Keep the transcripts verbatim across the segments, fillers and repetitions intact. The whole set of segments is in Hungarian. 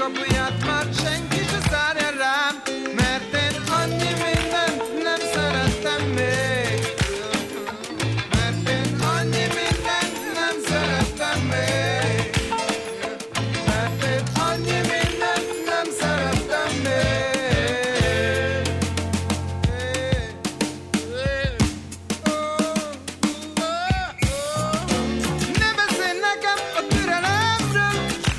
kapuját már senki se zárja rám, mert én annyi mindent nem szerettem még. Mert én annyi mindent nem szerettem még. Mert én annyi mindent nem szerettem még. Ne beszélj nekem a türelemről,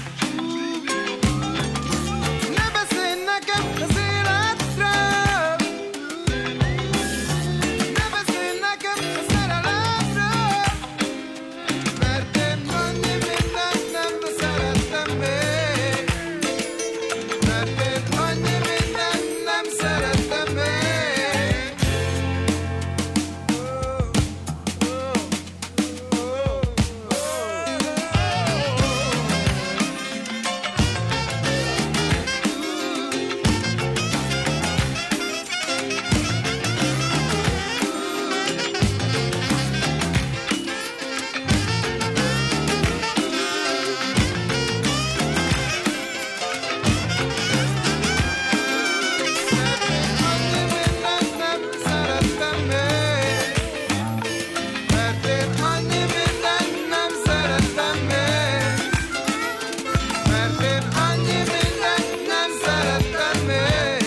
ne beszélj nekem az életről, ne beszélj nekem a szerelemről, mert én annyi mindent nem szerettem még. Mert én annyi mindent nem szerettem még. Mert én annyi mindent nem szerettem még. Mert én annyi mindent nem szerettem még.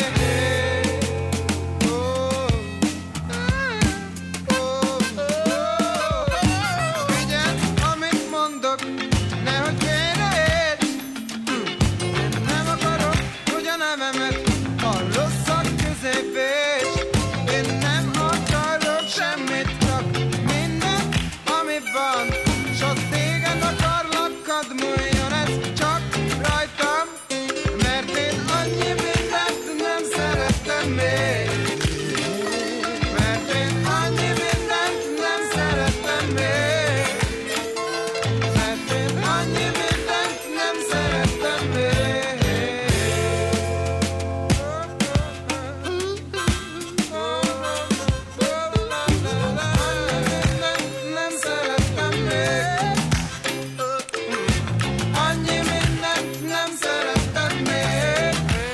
Figyeld, amit mondok, nehogy félreérts. Én nem akarok, hogy a nevemet a rosszak közé véts. Én nem akarok semmit, csak mindent, ami van. Csak téged akarlak, hadd múljon ez csak rajtam. Mert én annyi mindent nem szerettem még. Mert én annyi mindent nem szerettem még. Mert én annyi mindent nem szerettem még. Nem szerettem még. Annyi mindent nem szerettem még.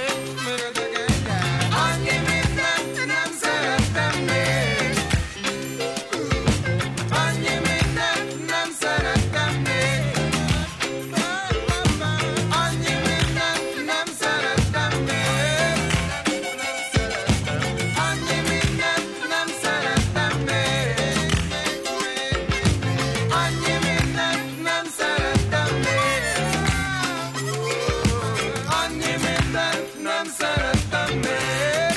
Annyi mindent nem szerettem még. Annyi mindent nem szerettem még. Annyi mindent nem szerettem még. Annyi mindent nem szerettem még. Annyi mindent nem szerettem még. Annyi mindent nem szerettem még.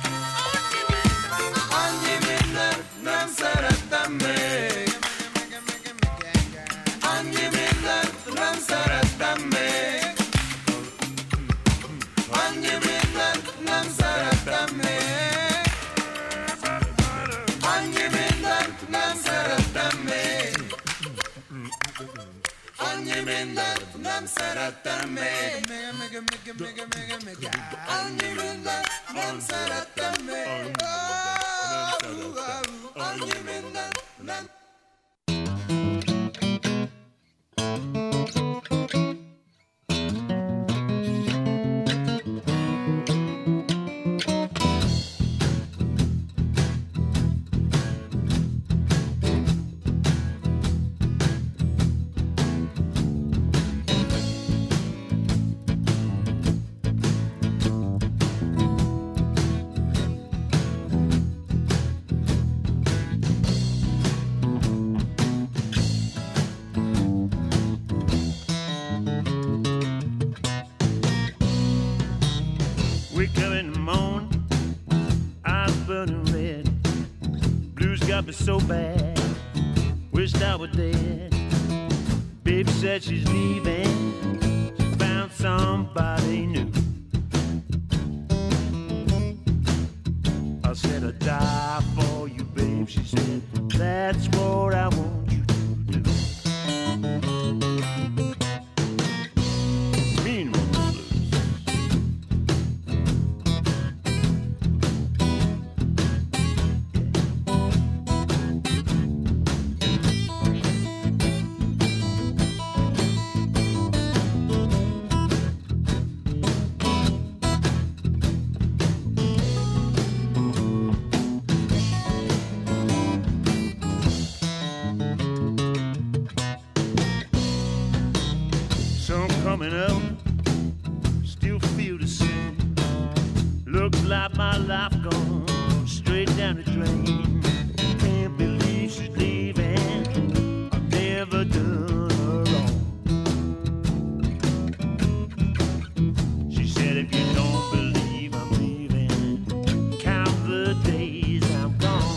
Annyi mindent nem szerettem még. Annyi mindent nem szerettem még. Annyi mindent nem szerettem még. Annyi mindent nem szerettem még. Annyi mindent nem szerettem még. Annyi mindent nem szerettem még. Annyi mindent nem. Wake up in the morning, eyes burning red. Blues got me so bad, wished I were dead. Baby said she's leaving, she found somebody new. I said I'd die for you, babe. She said, that's what I want you to do. Mean one blues. coming up, still feel the same. Looks like my life gone straight down the drain. Can't believe she's leaving, I've never done her wrong. She said if you don't believe I'm leaving, count the days I'm gone.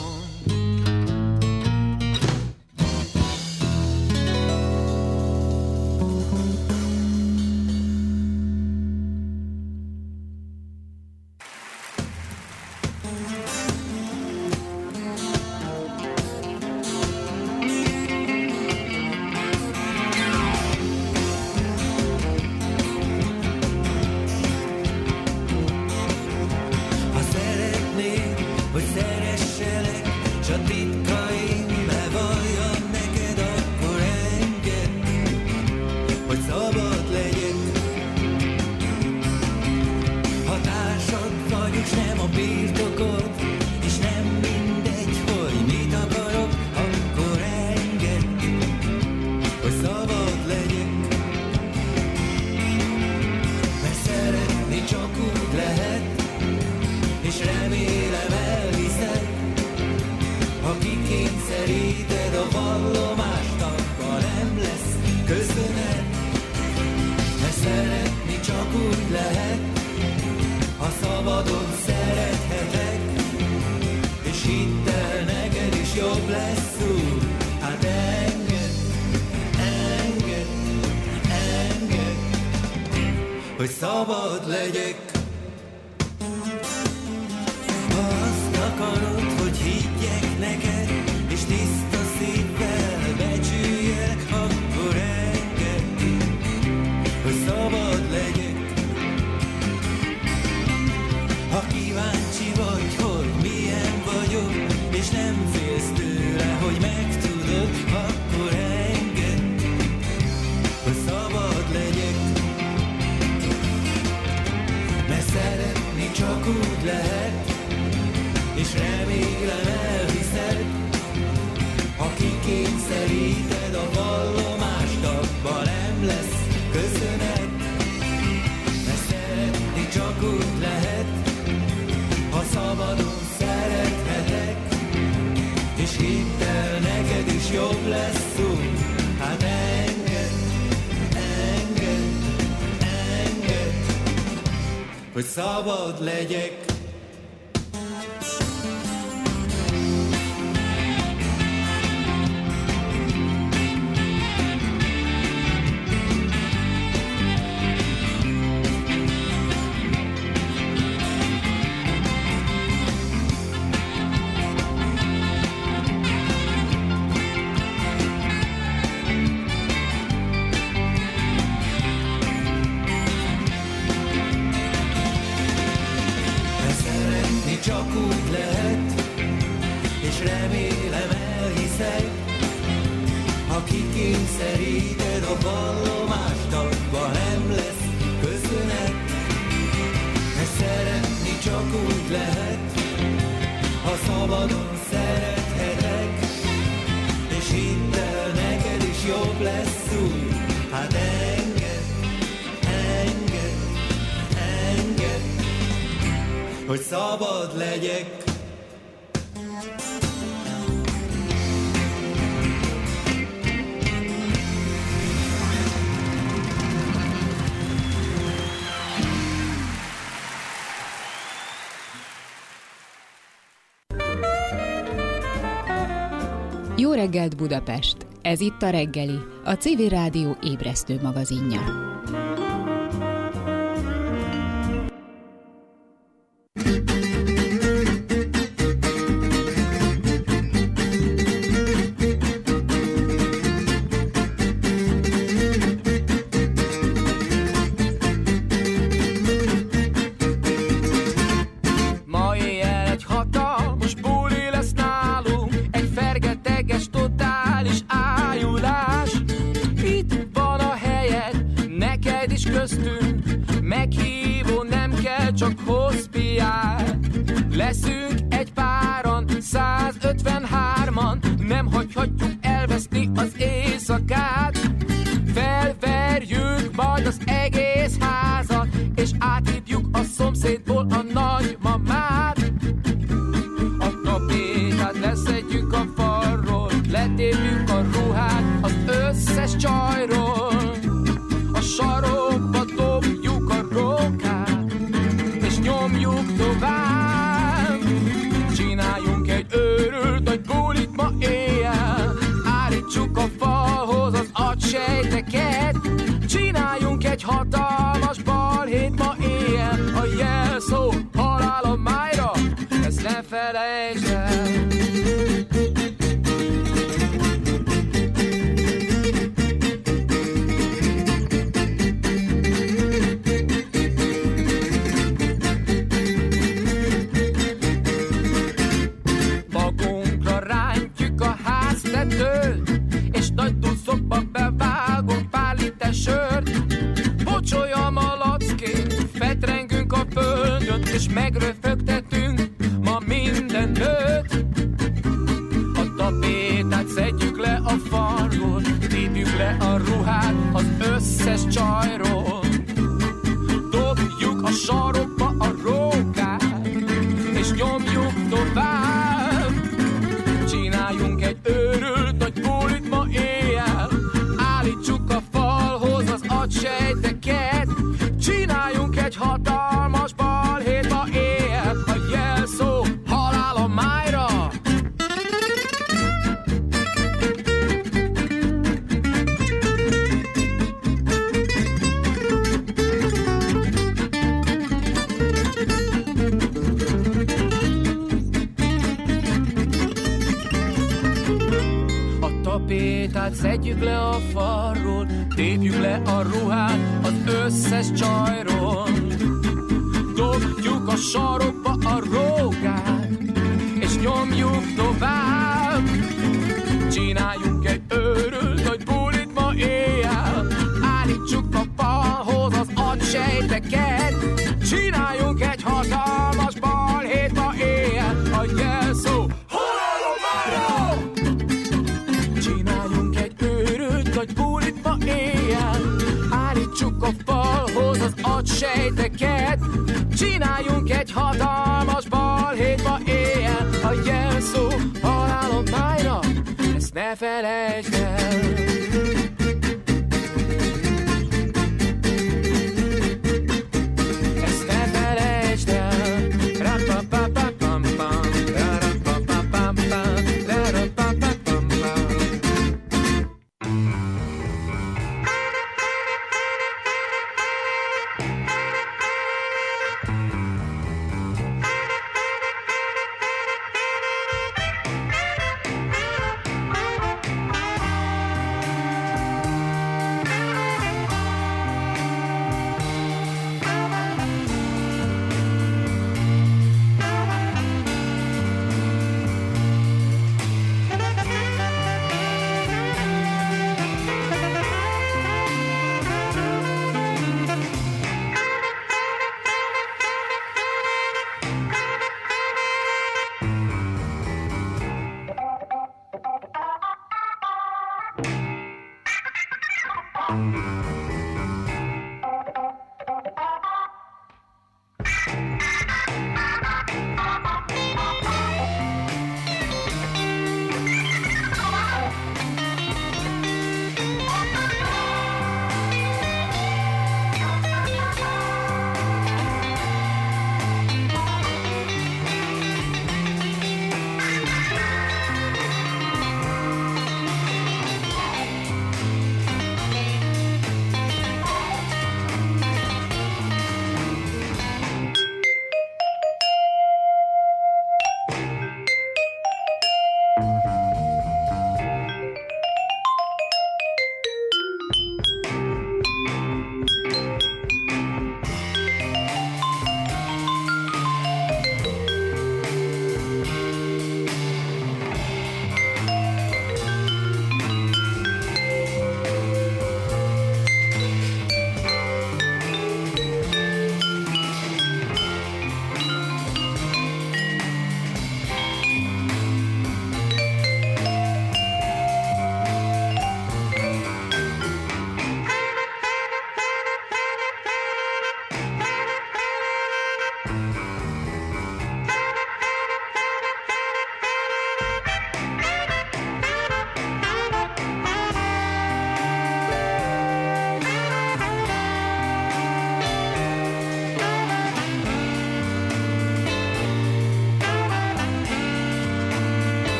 Szabad legyek. Ha azt akarod, hogy higgyek neked, és tiszta szívvel becsüljelek, akkor engedd ki, hogy szabad legyek. Ha kíváncsi vagy, hogy milyen vagyok, és nem félsz tőle, hogy megtudod, akkor engedd ki, hogy szabad legyek. Szeretni csak úgy lehet, és remélem elhiszed, ha kikényszeríted a vallomást, abban nem lesz köszönet. Mert szeretni csak úgy lehet, ha szabadon szerethetek, és hidd el, neked is jobb lesz úgy. Hát engedd, engedd, engedd, hogy szabad legyek. Csak úgy lehet, és remélem elhiszed, ha kikényszeríted a vallomást, abban nem lesz köszönet. Mert szeretni csak úgy lehet, ha szabadon szerethetek, és hidd el, neked is jobb lesz úgy. Hát engedd, engedd, engedd, hogy szabad legyek. Jó reggelt Budapest! Ez itt a reggeli, a Civil Rádió ébresztő magazinja. Leszünk egy páran, százötvenhárman, nem hagyhatjuk elveszni az éjszakát. Felverjük ma majd az egész házat, és áthívjuk a szomszédból a nagymamát. A tapétát leszedjük a falról, letépjük a ruhát az összes csajról. A sarokba dobjuk a rókát, és nyomjuk tovább. Csináljunk egy őrült nagy bulit ma éjjel, állítsuk a falhoz az agysejteket. Csináljunk egy hatalmas balhét ma éjjel, a jelszó halál a májra, ezt ne felejtsd el. Magunkra rántjuk a háztetőt, és nagy duszokba bevágunk pár liter sört. Bocsolja malacként, fetrengünk a földön, és megröfögtetünk ma minden nőt. A tapétát szedjük le a falról, tépjük le a ruhát az összes csajról. Dobjuk a sarokba a rókát, és nyomjuk tovább. Csináljunk egy őrült nagy bulit ma éjjel, állítsuk a falhoz az agysejteket. Csináljunk egy hatalmas balhét ma éjjel, a jelszó halál a májra. A tapétát szedjük le a falról, tépjük le a ruhát az összes csajról. Dobjuk a sarokba a rókát, és nyomjuk tovább. Csináljunk egy őrült nagy bulit ma éjjel, állítsuk a falhoz az agysejteket. Csináljunk egy hatalmas balhét ma éjjel, a jelszó halál a májra. Csináljunk egy őrült nagy bulit ma éjjel, állítsuk a falhoz az agysejteket. Csináljunk egy hatalmas balhét ma éjjel, a jelszó halál a májra, ezt ne felejtsd el. Ezt ne felejtsd el. Ra-pa-pa-pa-pam-pam, ra-ra-pa-pa-pam-pam, ra-ra-pa-pa-pam-pam.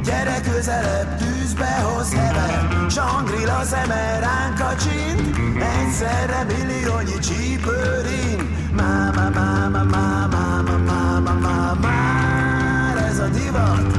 gyere közelebb, tűzbe hoz hever, Shangri-La szeme ránk kacsint, egyszerre milliónyi csípő ring. Máma, máma, máma, máma, máma, máma, már ez a divat.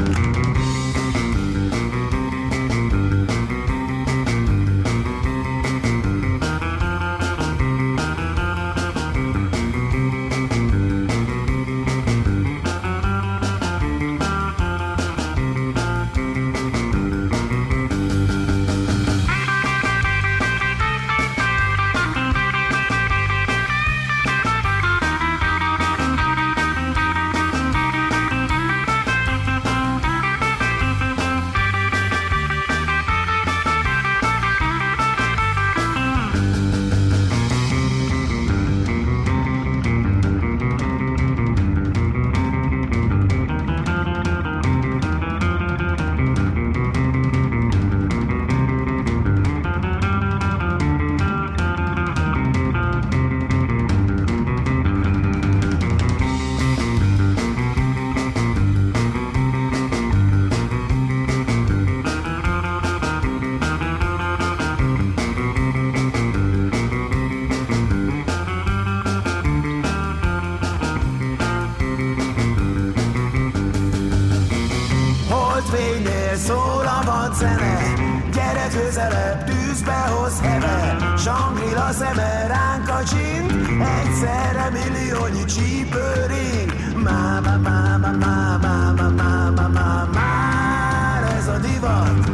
Szól a vadzene, gyere közelebb, tűzbe hoz hever, Shangri-La szeme ránk kacsint, egyszerre milliónyi csípő ring. Máma, máma, máma, máma, máma, máma, már ez a divat.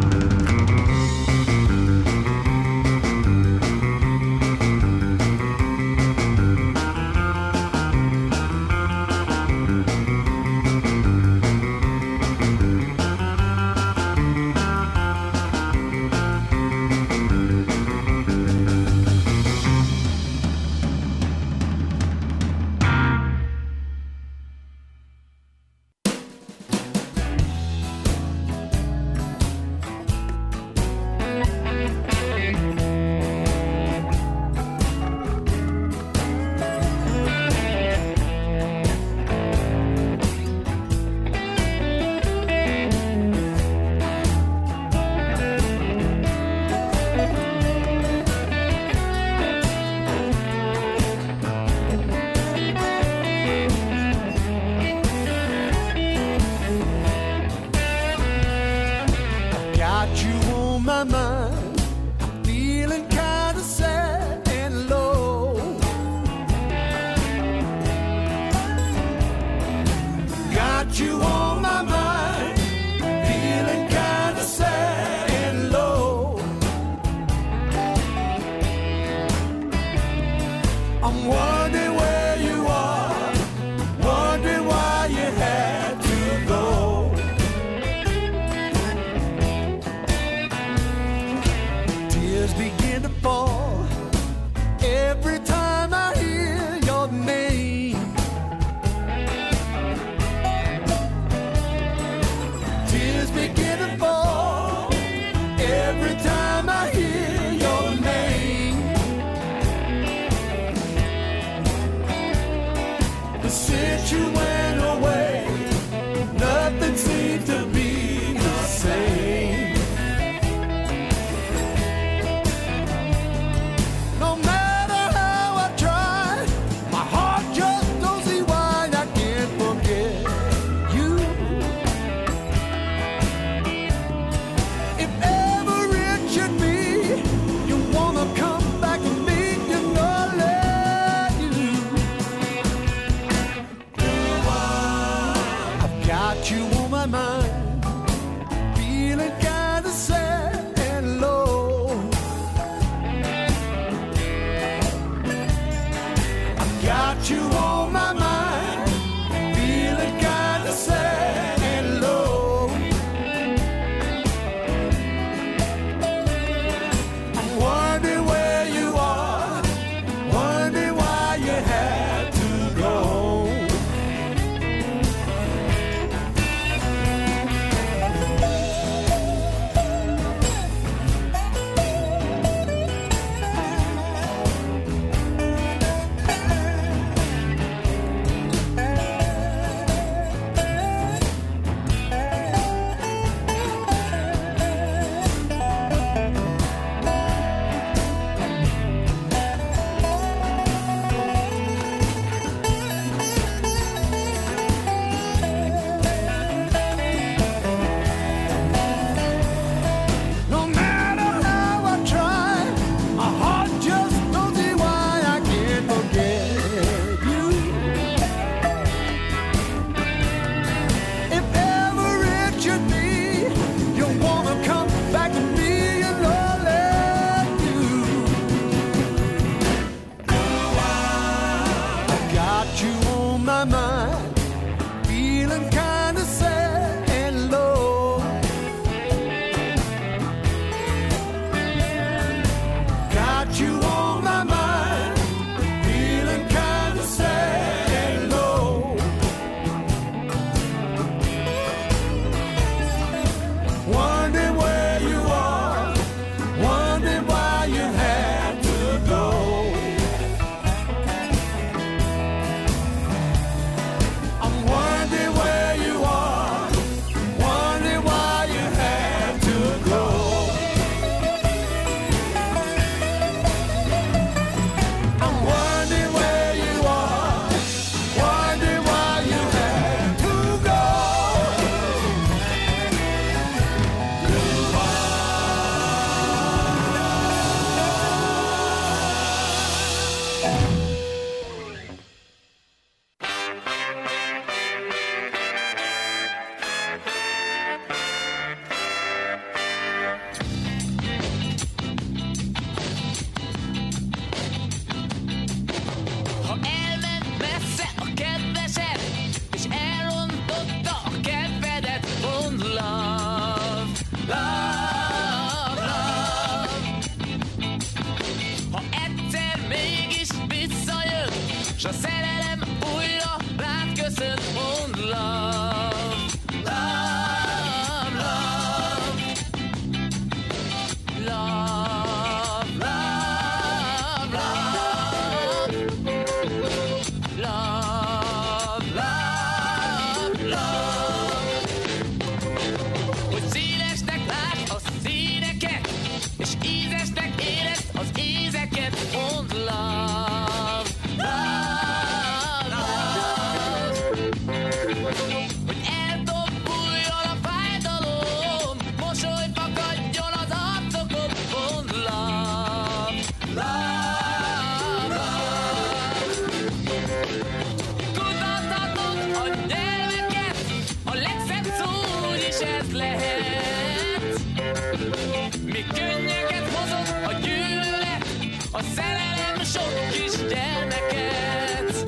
ez lehet. Mi könnyeket hozott a gyűlölet, a szerelem sok kis gyermeket.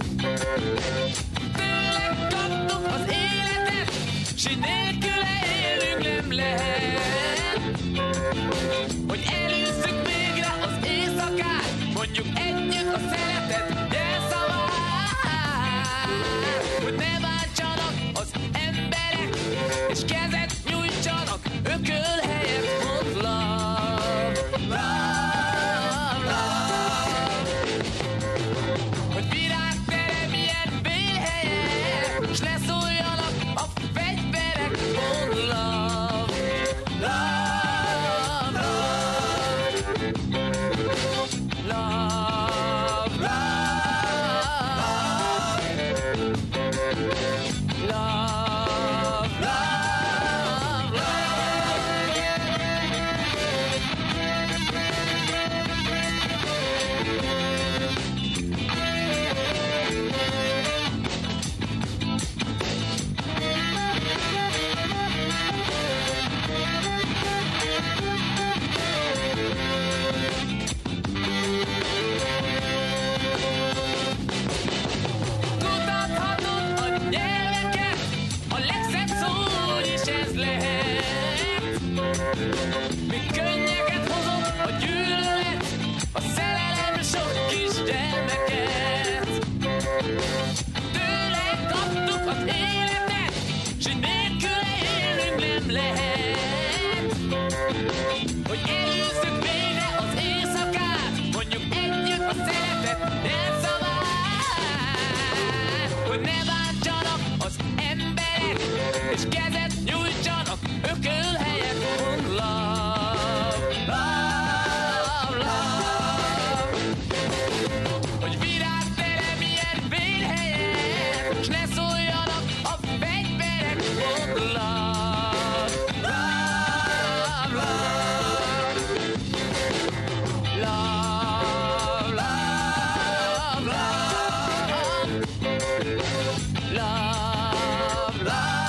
Tőle kaptuk az életet, s így nélküle élünk nem lehet. Hogy elűzzük végre az éjszakát, mondjuk együtt a szeretet jelszavát. Hogy ne váltsanak az emberek, és kezet nyújtsanak ököl helyett, mond love, love, love. Hogy virágterem ilyen vélhelye, s leszóljanak a fegyverek, mond love, love, love, love, love, love, love. Kutathatod a nyelveket, a legszebb szó is ez lehet. Mi könnyeket hozott a gyűlölet, a szerelem sok kis gyermeket. Tőle kaptuk az életet, s így nélküle élünk nem lehet. Hogy elűzzük végre az éjszakát, mondjuk együtt a szeretet jelszavát. Hogy ne váltsanak az emberek, és kezet nyújtsanak ököl helyett, mond love, love, love. Hogy virágterem ilyen vérhelyen, s ne szóljanak a fegyverek, mond love, love, love, love, love, love, love, love.